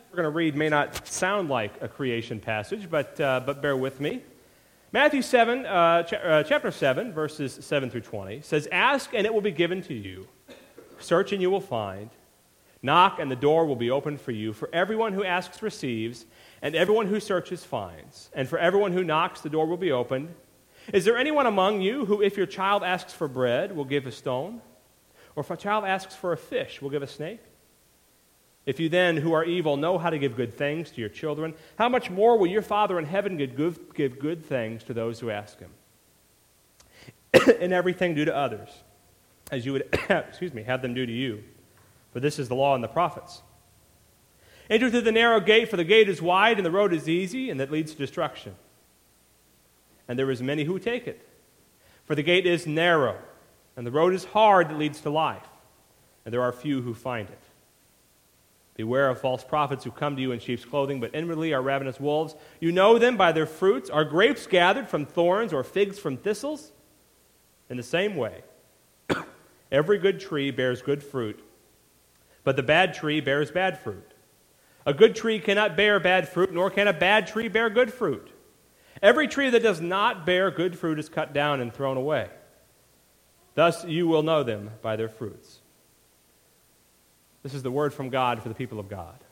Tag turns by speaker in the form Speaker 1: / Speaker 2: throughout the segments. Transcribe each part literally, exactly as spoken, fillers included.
Speaker 1: we're going to read may not sound like a creation passage, but uh, but bear with me. Matthew seven, uh, ch- uh, chapter seven, verses seven through twenty says, "Ask and it will be given to you. Search and you will find. Knock and the door will be opened for you. For everyone who asks receives, and everyone who searches finds. And for everyone who knocks, the door will be opened. Is there anyone among you who, if your child asks for bread, will give a stone? Or if a child asks for a fish, will give a snake? If you then, who are evil, know how to give good things to your children, how much more will your Father in heaven give good, give good things to those who ask him? In everything do to others, as you would excuse me, have them do to you. For this is the law and the prophets. Enter through the narrow gate, for the gate is wide and the road is easy, and that leads to destruction. And there is many who take it. For the gate is narrow, and the road is hard that leads to life, and there are few who find it. Beware of false prophets who come to you in sheep's clothing, but inwardly are ravenous wolves. You know them by their fruits. Are grapes gathered from thorns or figs from thistles? In the same way, every good tree bears good fruit, but the bad tree bears bad fruit. A good tree cannot bear bad fruit, nor can a bad tree bear good fruit. Every tree that does not bear good fruit is cut down and thrown away. Thus you will know them by their fruits." This is the word from God for the people of God.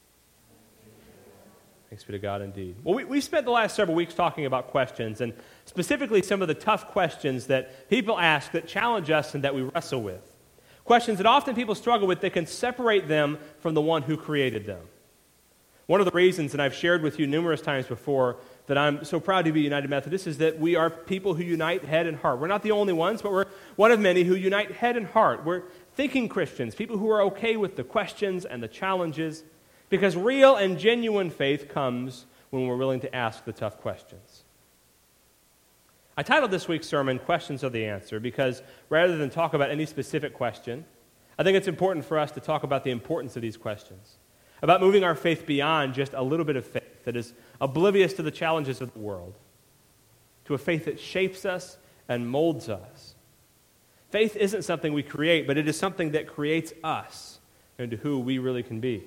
Speaker 1: Thanks be to God indeed. Well, we, we spent the last several weeks talking about questions, and specifically some of the tough questions that people ask that challenge us and that we wrestle with. Questions that often people struggle with that can separate them from the one who created them. One of the reasons, and I've shared with you numerous times before, that I'm so proud to be United Methodist is that we are people who unite head and heart. We're not the only ones, but we're one of many who unite head and heart. We're thinking Christians, people who are okay with the questions and the challenges, because real and genuine faith comes when we're willing to ask the tough questions. I titled this week's sermon, "Questions Are the Answer," because rather than talk about any specific question, I think it's important for us to talk about the importance of these questions, about moving our faith beyond just a little bit of faith that is oblivious to the challenges of the world, to a faith that shapes us and molds us. Faith isn't something we create, but it is something that creates us into who we really can be.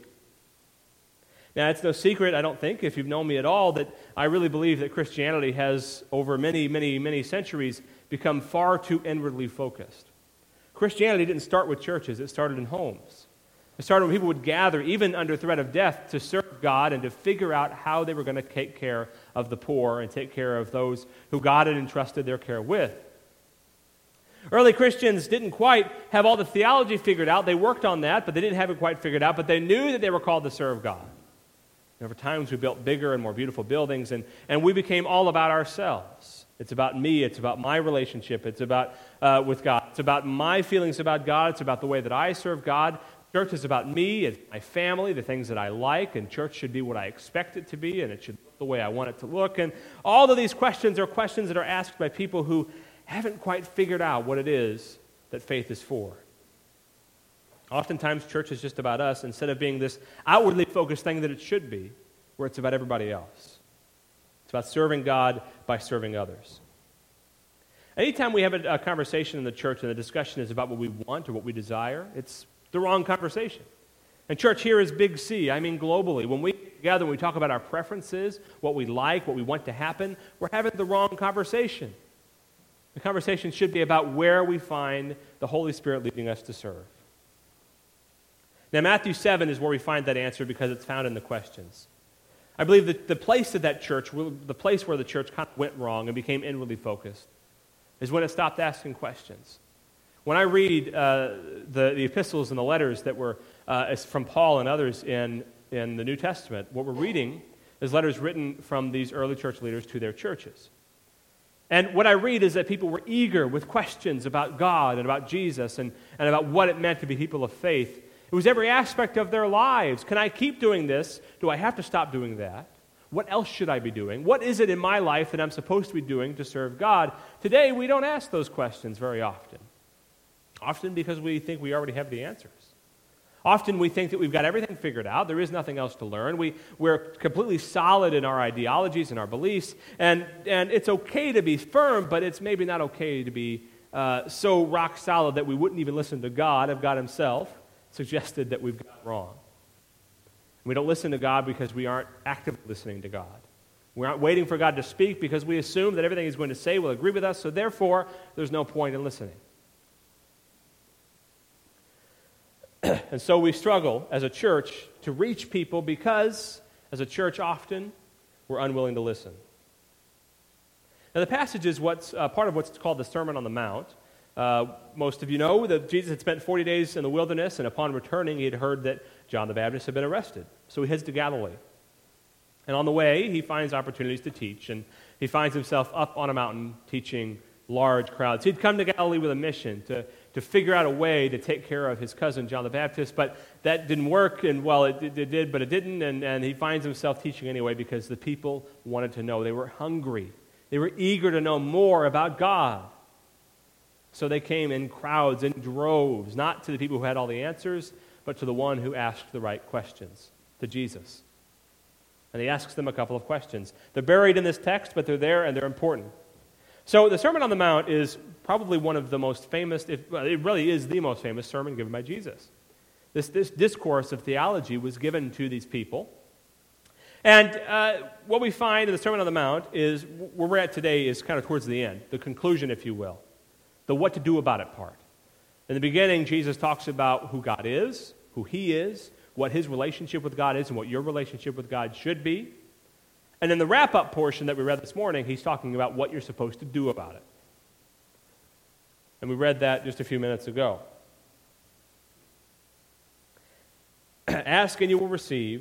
Speaker 1: Now, it's no secret, I don't think, if you've known me at all, that I really believe that Christianity has, over many, many, many centuries, become far too inwardly focused. Christianity didn't start with churches, it started in homes. It started when people would gather, even under threat of death, to serve God and to figure out how they were going to take care of the poor and take care of those who God had entrusted their care with. Early Christians didn't quite have all the theology figured out. They worked on that, but they didn't have it quite figured out, but they knew that they were called to serve God. And over times, we built bigger and more beautiful buildings, and, and we became all about ourselves. It's about me. It's about my relationship. It's about uh, with God. It's about my feelings about God. It's about the way that I serve God. Church is about me and my family, the things that I like, and church should be what I expect it to be, and it should look the way I want it to look. And all of these questions are questions that are asked by people who haven't quite figured out what it is that faith is for. Oftentimes, church is just about us instead of being this outwardly focused thing that it should be, where it's about everybody else. It's about serving God by serving others. Anytime we have a, a conversation in the church and the discussion is about what we want or what we desire, it's the wrong conversation. And church here is big C. I mean globally. When we gather and we talk about our preferences, what we like, what we want to happen, we're having the wrong conversation. The conversation should be about where we find the Holy Spirit leading us to serve. Now, Matthew seven is where we find that answer because it's found in the questions. I believe that the place of that church, the place where the church kind of went wrong and became inwardly focused, is when it stopped asking questions. When I read uh, the, the epistles and the letters that were uh, from Paul and others in, in the New Testament, what we're reading is letters written from these early church leaders to their churches. And what I read is that people were eager with questions about God and about Jesus and, and about what it meant to be people of faith. It was every aspect of their lives. Can I keep doing this? Do I have to stop doing that? What else should I be doing? What is it in my life that I'm supposed to be doing to serve God? Today, we don't ask those questions very often. Often because we think we already have the answers. Often we think that we've got everything figured out. There is nothing else to learn. We, we're completely solid in our ideologies and our beliefs. And, and it's okay to be firm, but it's maybe not okay to be uh, so rock solid that we wouldn't even listen to God if God himself suggested that we've got wrong. We don't listen to God because we aren't actively listening to God. We aren't waiting for God to speak because we assume that everything He's going to say will agree with us, so therefore, there's no point in listening. And so we struggle as a church to reach people because, as a church, often we're unwilling to listen. Now, the passage is what's uh, part of what's called the Sermon on the Mount. Uh, most of you know that Jesus had spent forty days in the wilderness, and upon returning, he had heard that John the Baptist had been arrested. So he heads to Galilee. And on the way, he finds opportunities to teach, and he finds himself up on a mountain teaching large crowds. He'd come to Galilee with a mission to, to figure out a way to take care of his cousin, John the Baptist, but that didn't work, and well, it, it did, but it didn't, and, and he finds himself teaching anyway because the people wanted to know. They were hungry. They were eager to know more about God. So they came in crowds, in droves, not to the people who had all the answers, but to the one who asked the right questions, to Jesus. And he asks them a couple of questions. They're buried in this text, but they're there and they're important. So the Sermon on the Mount is probably one of the most famous, if, well, it really is the most famous sermon given by Jesus. This, this discourse of theology was given to these people. And uh, what we find in the Sermon on the Mount is, where we're at today is kind of towards the end, the conclusion, if you will, the what to do about it part. In the beginning, Jesus talks about who God is, who He is, what His relationship with God is, and what your relationship with God should be. And in the wrap-up portion that we read this morning, He's talking about what you're supposed to do about it. And we read that just a few minutes ago. Ask and you will receive.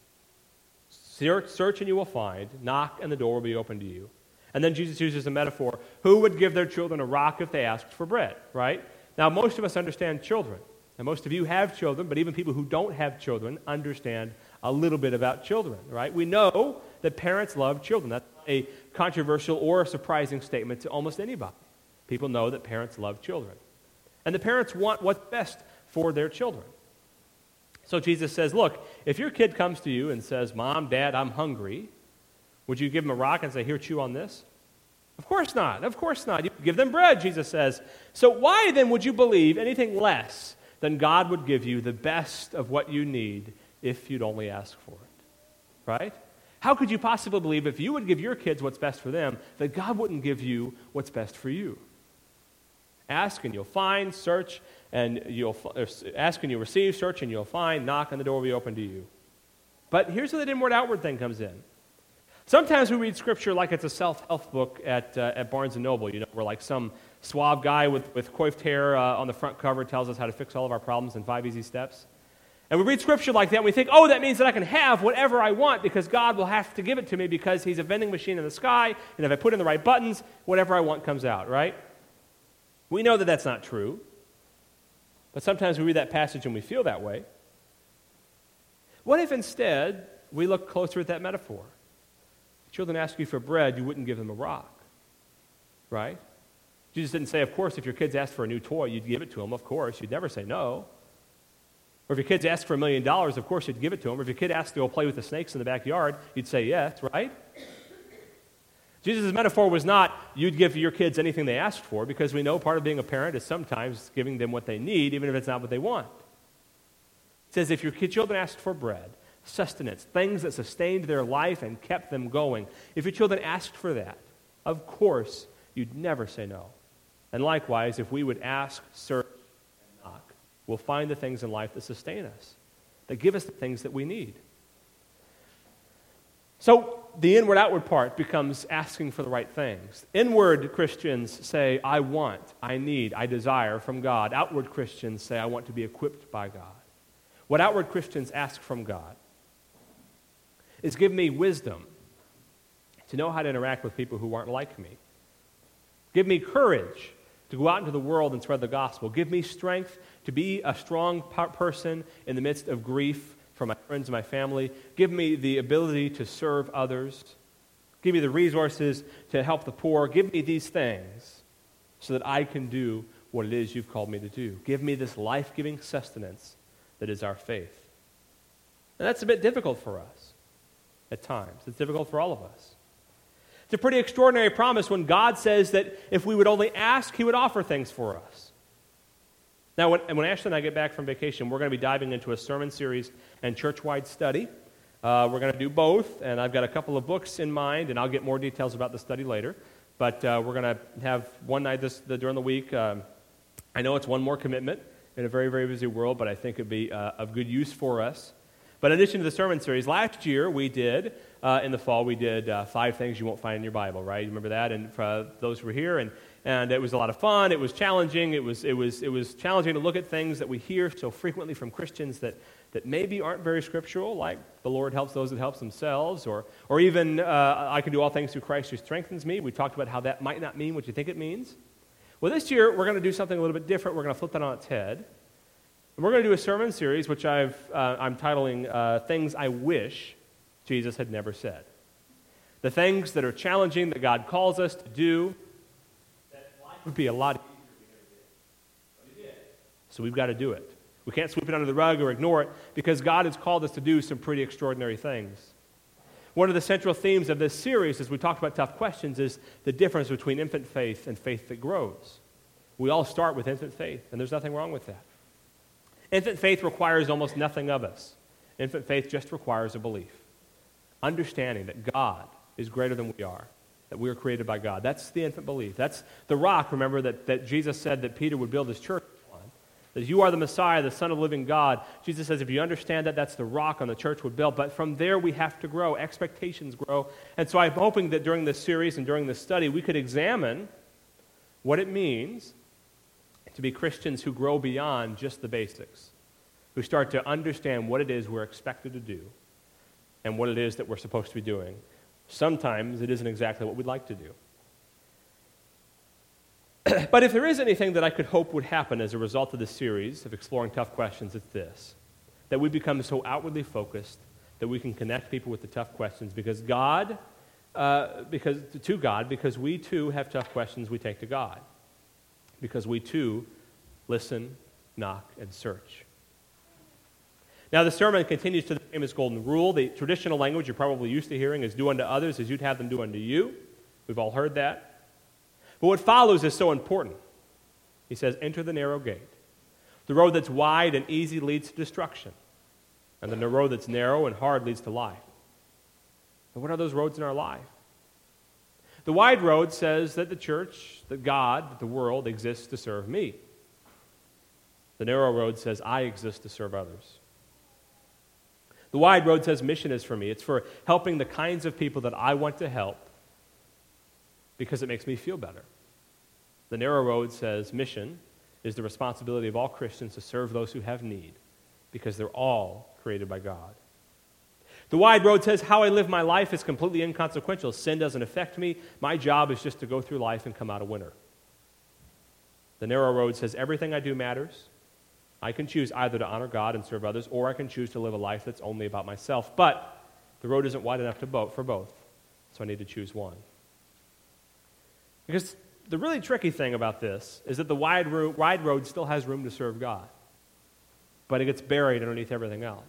Speaker 1: Search and you will find. Knock and the door will be opened to you. And then Jesus uses a metaphor. Who would give their children a rock if they asked for bread, right? Now, most of us understand children. And most of you have children, but even people who don't have children understand a little bit about children, right? We know that parents love children. That's not a controversial or a surprising statement to almost anybody. People know that parents love children. And the parents want what's best for their children. So Jesus says, look, if your kid comes to you and says, Mom, Dad, I'm hungry, would you give them a rock and say, here, chew on this? Of course not. Of course not. You give them bread, Jesus says. So why then would you believe anything less than God would give you the best of what you need if you'd only ask for it? Right? How could you possibly believe if you would give your kids what's best for them, that God wouldn't give you what's best for you? Ask and you'll find, search and you'll ask and you'll receive, search and you'll find, knock and the door will be open to you. But here's where the inward outward thing comes in. Sometimes we read Scripture like it's a self-help book at uh, at Barnes and Noble, you know, where like some suave guy with, with coiffed hair uh, on the front cover tells us how to fix all of our problems in five easy steps. And we read Scripture like that, and we think, oh, that means that I can have whatever I want because God will have to give it to me because He's a vending machine in the sky, and if I put in the right buttons, whatever I want comes out, right? We know that that's not true, but sometimes we read that passage and we feel that way. What if instead we look closer at that metaphor? If children ask you for bread, you wouldn't give them a rock, right? Jesus didn't say, of course, if your kids ask for a new toy, you'd give it to them, of course. You'd never say no. Or if your kids ask for a million dollars, of course you'd give it to them. Or if your kid asks to go play with the snakes in the backyard, you'd say yes, right? Jesus' metaphor was not, you'd give your kids anything they asked for, because we know part of being a parent is sometimes giving them what they need, even if it's not what they want. It says, if your children asked for bread, sustenance, things that sustained their life and kept them going, if your children asked for that, of course, you'd never say no. And likewise, if we would ask, search, and knock, we'll find the things in life that sustain us, that give us the things that we need. So the inward-outward part becomes asking for the right things. Inward Christians say, I want, I need, I desire from God. Outward Christians say, I want to be equipped by God. What outward Christians ask from God is give me wisdom to know how to interact with people who aren't like me. Give me courage to go out into the world and spread the gospel. Give me strength to be a strong person in the midst of grief for my friends and my family. Give me the ability to serve others. Give me the resources to help the poor. Give me these things so that I can do what it is you've called me to do. Give me this life-giving sustenance that is our faith. And that's a bit difficult for us at times. It's difficult for all of us. It's a pretty extraordinary promise when God says that if we would only ask, He would offer things for us. Now, when, when Ashley and I get back from vacation, we're going to be diving into a sermon series and church-wide study. Uh, we're going to do both, and I've got a couple of books in mind, and I'll get more details about the study later. But uh, we're going to have one night this the, during the week. Um, I know it's one more commitment in a very, very busy world, but I think it'd be uh, of good use for us. But in addition to the sermon series, last year we did, uh, in the fall, we did uh, five things you won't find in your Bible, right? You remember that? And for those who were here, and, and it was a lot of fun. It was challenging. It was it was it was challenging to look at things that we hear so frequently from Christians that, that maybe aren't very scriptural, like the Lord helps those that helps themselves, or or even uh, I can do all things through Christ who strengthens me. We talked about how that might not mean what you think it means. Well, this year we're going to do something a little bit different. We're going to flip that on its head. And we're going to do a sermon series, which I've, uh, I'm titling uh, Things I Wish Jesus Had Never Said. The things that are challenging that God calls us to do that life would be a lot easier if we never did. But we did. So we've got to do it. We can't sweep it under the rug or ignore it because God has called us to do some pretty extraordinary things. One of the central themes of this series, as we talked about tough questions, is the difference between infant faith and faith that grows. We all start with infant faith, and there's nothing wrong with that. Infant faith requires almost nothing of us. Infant faith just requires a belief. Understanding that God is greater than we are, that we are created by God. That's the infant belief. That's the rock, remember, that, that Jesus said that Peter would build his church on. That you are the Messiah, the Son of the living God. Jesus says if you understand that, that's the rock on the church would build. But from there we have to grow. Expectations grow. And so I'm hoping that during this series and during this study we could examine what it means to be Christians who grow beyond just the basics, who start to understand what it is we're expected to do and what it is that we're supposed to be doing. Sometimes it isn't exactly what we'd like to do. But if there is anything that I could hope would happen as a result of this series of exploring tough questions, it's this, that we become so outwardly focused that we can connect people with the tough questions because God, uh, because to God, because we too have tough questions we take to God. Because we too listen, knock, and search. Now the sermon continues to the famous golden rule. The traditional language you're probably used to hearing is do unto others as you'd have them do unto you. We've all heard that. But what follows is so important. He says, enter the narrow gate. The road that's wide and easy leads to destruction. And the road that's narrow and hard leads to life. And what are those roads in our life? The wide road says that the church, that God, that the world exists to serve me. The narrow road says I exist to serve others. The wide road says mission is for me. It's for helping the kinds of people that I want to help because it makes me feel better. The narrow road says mission is the responsibility of all Christians to serve those who have need because they're all created by God. The wide road says how I live my life is completely inconsequential. Sin doesn't affect me. My job is just to go through life and come out a winner. The narrow road says everything I do matters. I can choose either to honor God and serve others, or I can choose to live a life that's only about myself. But the road isn't wide enough to vote for both, so I need to choose one. Because the really tricky thing about this is that the wide, ro- wide road still has room to serve God, but it gets buried underneath everything else.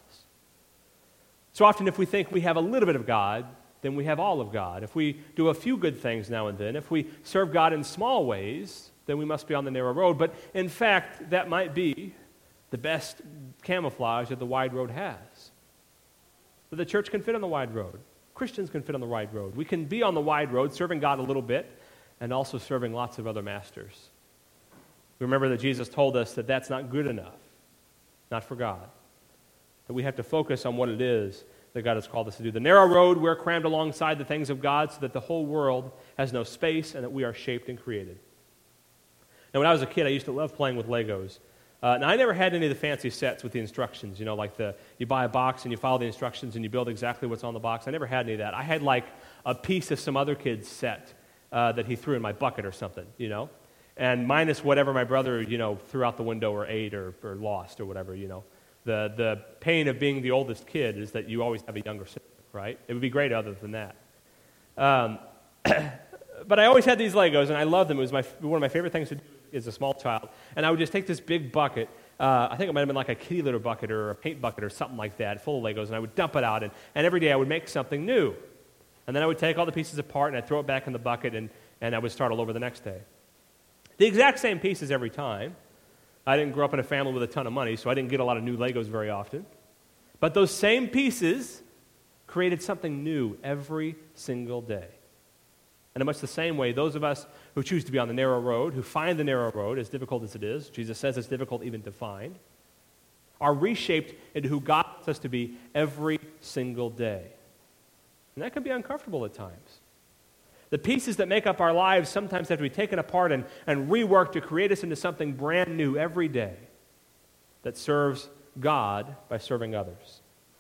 Speaker 1: So often if we think we have a little bit of God, then we have all of God. If we do a few good things now and then, if we serve God in small ways, then we must be on the narrow road. But in fact, that might be the best camouflage that the wide road has. That the church can fit on the wide road. Christians can fit on the wide road. We can be on the wide road, serving God a little bit, and also serving lots of other masters. Remember that Jesus told us that that's not good enough, not for God. That we have to focus on what it is that God has called us to do. The narrow road, we're crammed alongside the things of God so that the whole world has no space and that we are shaped and created. Now, when I was a kid, I used to love playing with Legos. Uh, now, I never had any of the fancy sets with the instructions, you know, like the you buy a box and you follow the instructions and you build exactly what's on the box. I never had any of that. I had like a piece of some other kid's set uh, that he threw in my bucket or something, you know, and minus whatever my brother, you know, threw out the window or ate or, or lost or whatever, you know. The the pain of being the oldest kid is that you always have a younger sibling, right? It would be great other than that. Um, but I always had these Legos, and I loved them. It was my one of my favorite things to do as a small child. And I would just take this big bucket, uh, I think it might have been like a kitty litter bucket or a paint bucket or something like that, full of Legos, and I would dump it out, and, and every day I would make something new. And then I would take all the pieces apart, and I'd throw it back in the bucket, and, and I would start all over the next day. The exact same pieces every time, I didn't grow up in a family with a ton of money, so I didn't get a lot of new Legos very often. But those same pieces created something new every single day. And in much the same way, those of us who choose to be on the narrow road, who find the narrow road, as difficult as it is, Jesus says it's difficult even to find, are reshaped into who God wants us to be every single day. And that can be uncomfortable at times. The pieces that make up our lives sometimes have to be taken apart and, and reworked to create us into something brand new every day that serves God by serving others.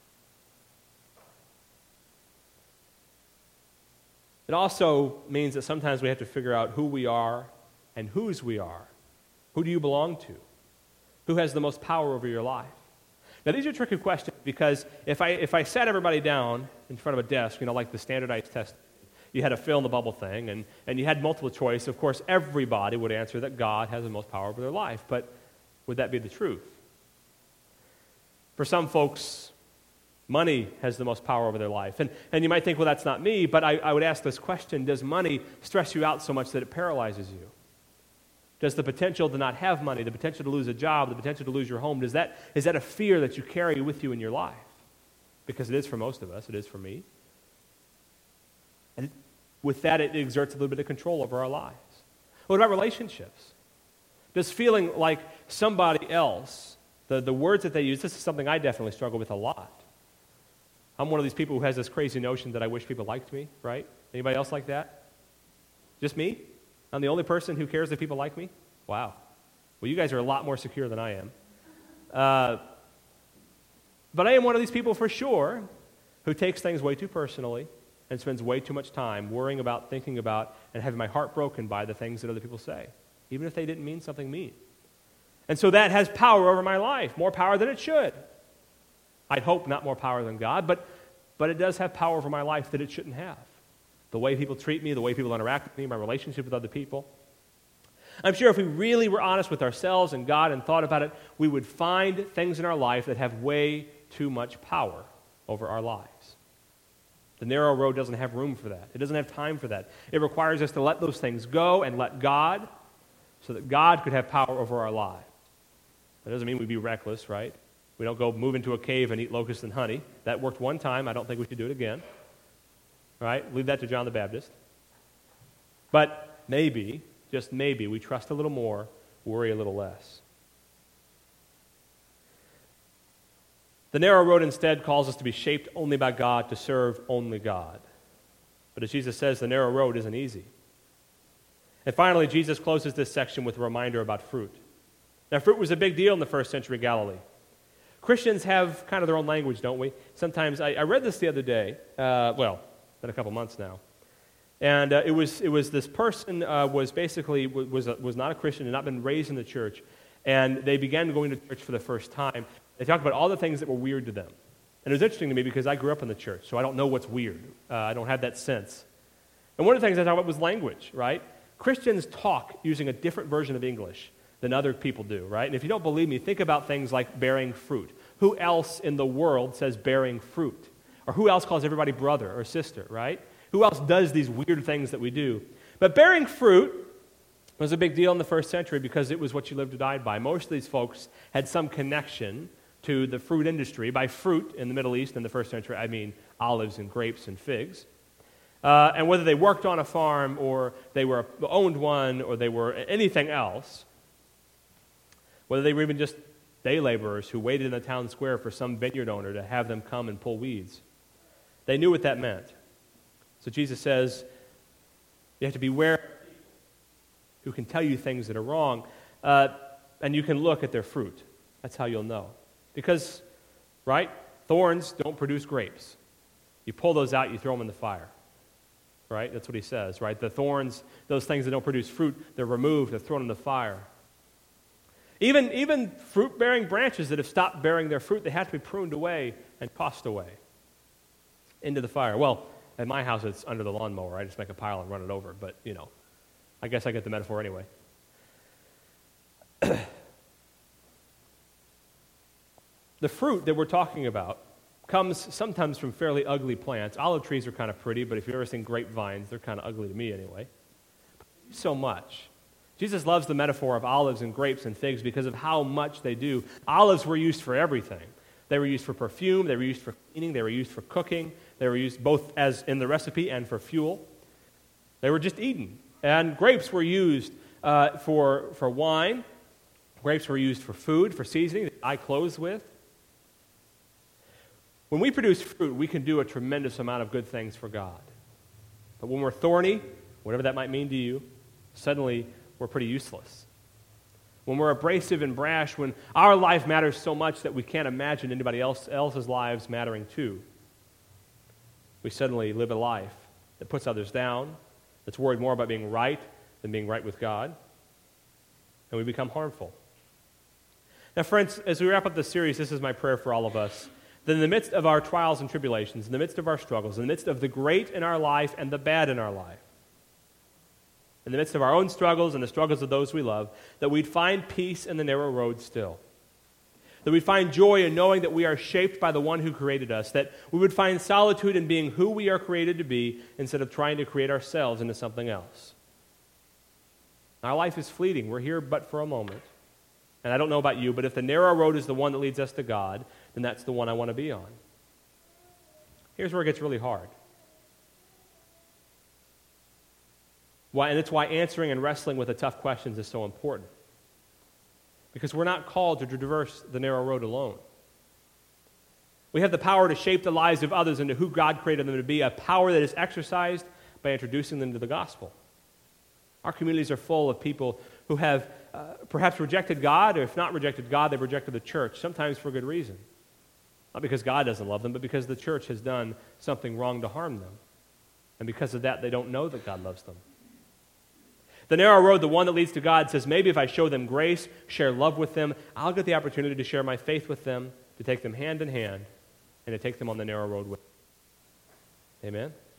Speaker 1: It also means that sometimes we have to figure out who we are and whose we are. Who do you belong to? Who has the most power over your life? Now, these are tricky questions because if I if I sat everybody down in front of a desk, you know, like the standardized test, you had a fill in the bubble thing, and, and you had multiple choice, of course, everybody would answer that God has the most power over their life. But would that be the truth? For some folks, money has the most power over their life. And, and you might think, well, that's not me, but I, I would ask this question: does money stress you out so much that it paralyzes you? Does the potential to not have money, the potential to lose a job, the potential to lose your home, does that, is that a fear that you carry with you in your life? Because it is for most of us, it is for me. And with that, it exerts a little bit of control over our lives. What about relationships? Does feeling like somebody else, the, the words that they use, this is something I definitely struggle with a lot. I'm one of these people who has this crazy notion that I wish people liked me, right? Anybody else like that? Just me? I'm the only person who cares if people like me? Wow. Well, you guys are a lot more secure than I am. Uh, but I am one of these people for sure who takes things way too personally and spends way too much time worrying about, thinking about, and having my heart broken by the things that other people say, even if they didn't mean something mean. And so that has power over my life, more power than it should. I'd hope not more power than God, but, but it does have power over my life that it shouldn't have. The way people treat me, the way people interact with me, my relationship with other people. I'm sure if we really were honest with ourselves and God and thought about it, we would find things in our life that have way too much power over our lives. The narrow road doesn't have room for that. It doesn't have time for that. It requires us to let those things go and let God, so that God could have power over our lives. That doesn't mean we be reckless, right? We don't go move into a cave and eat locusts and honey. That worked one time. I don't think we should do it again. Right? Leave that to John the Baptist. But maybe, just maybe, we trust a little more, worry a little less. The narrow road instead calls us to be shaped only by God, to serve only God. But as Jesus says, the narrow road isn't easy. And finally, Jesus closes this section with a reminder about fruit. Now, fruit was a big deal in the first century Galilee. Christians have kind of their own language, don't we? Sometimes, I, I read this the other day, uh, well, been a couple months now. And uh, it was it was this person uh, was basically was a, was not a Christian, had not been raised in the church, and they began going to church for the first time. They talked about all the things that were weird to them, and it was interesting to me because I grew up in the church, so I don't know what's weird. Uh, I don't have that sense. And one of the things I talked about was language, right? Christians talk using a different version of English than other people do, right? And if you don't believe me, think about things like bearing fruit. Who else in the world says bearing fruit? Or who else calls everybody brother or sister, right? Who else does these weird things that we do? But bearing fruit was a big deal in the first century because it was what you lived or died by. Most of these folks had some connection to the fruit industry. By fruit in the Middle East in the first century, I mean olives and grapes and figs. Uh, and whether they worked on a farm or they were owned one or they were anything else, whether they were even just day laborers who waited in the town square for some vineyard owner to have them come and pull weeds. They knew what that meant. So Jesus says, you have to beware of people who can tell you things that are wrong, uh, and you can look at their fruit. That's how you'll know. Because, right, thorns don't produce grapes. You pull those out, you throw them in the fire. Right? That's what he says, right? The thorns, those things that don't produce fruit, they're removed, they're thrown in the fire. Even, even fruit-bearing branches that have stopped bearing their fruit, they have to be pruned away and tossed away into the fire. Well, at my house, it's under the lawnmower. I just make a pile and run it over. But, you know, I guess I get the metaphor anyway. The fruit that we're talking about comes sometimes from fairly ugly plants. Olive trees are kind of pretty, but if you've ever seen grapevines, they're kind of ugly to me anyway. So much. Jesus loves the metaphor of olives and grapes and figs because of how much they do. Olives were used for everything. They were used for perfume, they were used for cleaning, they were used for cooking, they were used both as in the recipe and for fuel. They were just eaten. And grapes were used uh, for, for wine. Grapes were used for food, for seasoning, to dye clothes with. When we produce fruit, we can do a tremendous amount of good things for God. But when we're thorny, whatever that might mean to you, suddenly we're pretty useless. When we're abrasive and brash, when our life matters so much that we can't imagine anybody else, else's lives mattering too, we suddenly live a life that puts others down, that's worried more about being right than being right with God, and we become harmful. Now, friends, as we wrap up this series, this is my prayer for all of us, that in the midst of our trials and tribulations, in the midst of our struggles, in the midst of the great in our life and the bad in our life, in the midst of our own struggles and the struggles of those we love, that we'd find peace in the narrow road still. That we'd find joy in knowing that we are shaped by the one who created us. That we would find solitude in being who we are created to be instead of trying to create ourselves into something else. Our life is fleeting. We're here but for a moment. And I don't know about you, but if the narrow road is the one that leads us to God, then that's the one I want to be on. Here's where it gets really hard. Why, and it's why answering and wrestling with the tough questions is so important. Because we're not called to traverse the narrow road alone. We have the power to shape the lives of others into who God created them to be, a power that is exercised by introducing them to the gospel. Our communities are full of people who have uh, perhaps rejected God, or if not rejected God, they've rejected the church, sometimes for good reason. Not because God doesn't love them, but because the church has done something wrong to harm them. And because of that, they don't know that God loves them. The narrow road, the one that leads to God, says maybe if I show them grace, share love with them, I'll get the opportunity to share my faith with them, to take them hand in hand, and to take them on the narrow road with them. Amen?